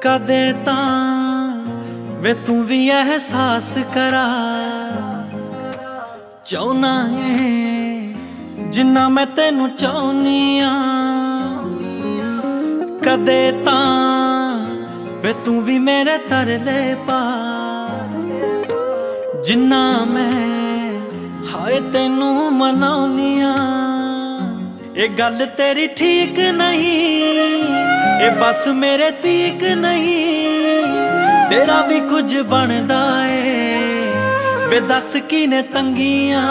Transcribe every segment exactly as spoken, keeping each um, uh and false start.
कदे तां वे तू भी एहसास करा चाहना है जिन्ना मैं तेनू चाहनी आ। कदे तां वे तू भी मेरे तरले पा जिन्ना मैं हाय तेनू मनाउनी आ। ये गल तेरी ठीक नहीं, ये बस मेरे तीक नहीं, तेरा भी कुछ बनदा है वे दस की ने तंगियां।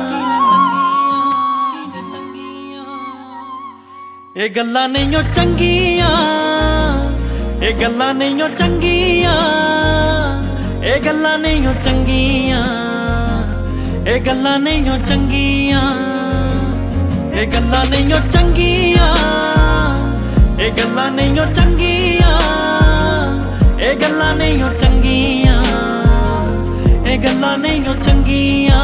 ये गल्लां नहीं चंगियां, ये गल्लां नहीं चंगियां, ये गल्लां नहीं चंगियां, ये गल्लां नहीं चंगियां, ये गल्लां नहीं चंगियां, ये गल्लां नहीं चंगियां, ये गल्लां नहीं चंगियां, ये गल्लां नहीं चंगियां।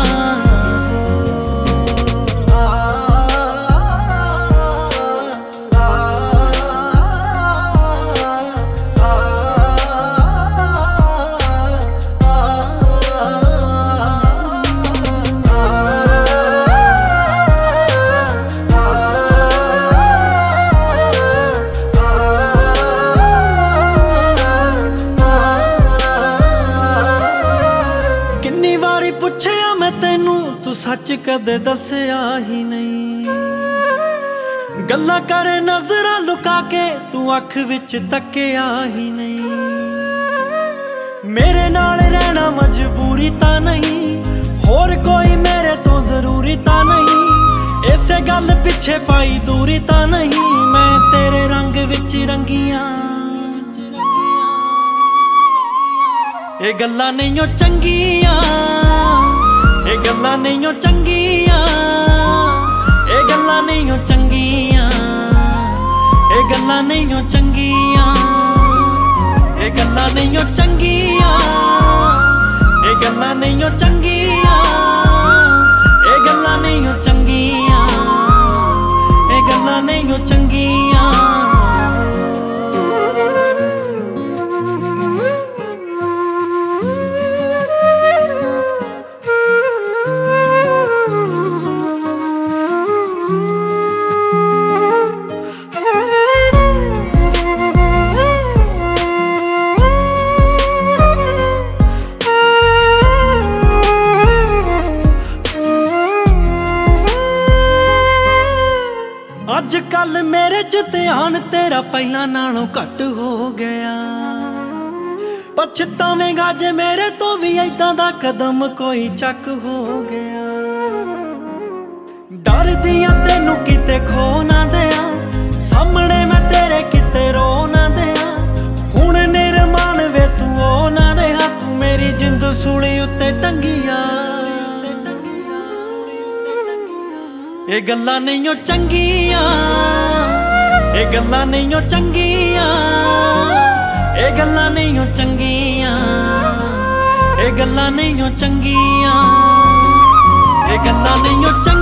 पुछया मैं तेनू तू सच कदे दसया ही नहीं, गल्लां करे नजरां लुका के तू अख विच तकिया ही नहीं। मेरे नाल रहना मजबूरी तां नहीं, होर कोई मेरे तो जरूरी तां नहीं, इसे गल पिछे पाई दूरी तां नहीं, मैं तेरे रंग विच रंगियां। ये गल्लां नहीं चंगियां, ये गल्लां नहीं चंगियां, ये गल्लां नहीं चंगियां, ये गल्लां नहीं चंगियां, ये गल्लां नहीं चंगियां, ये गल्लां नहीं चंगियां, ये गल्लां नहीं चंगियां, ये गल्लां नहीं चंगियां। अज कल मेरे च ध्यान तेरा पहला नालों घट हो गया, पछतावेगा जे मेरे तो भी ऐदां दा कदम कोई चक हो गया। डर दियां तैनू किते खो ना दियां, सामने मैं तेरे किते रो ना दियां, हुण निर्माण वे तू ओ ना रहा, तू मेरी जिंद सूली उत्ते टंगिया। ये गल्लां नहीं चंगियां, ये गल्लां नहीं चंगियां, ये गल्लां नहीं चंगियां, ये गल्लां नहीं चंगियां, ये गल्लां नहीं चंगियां।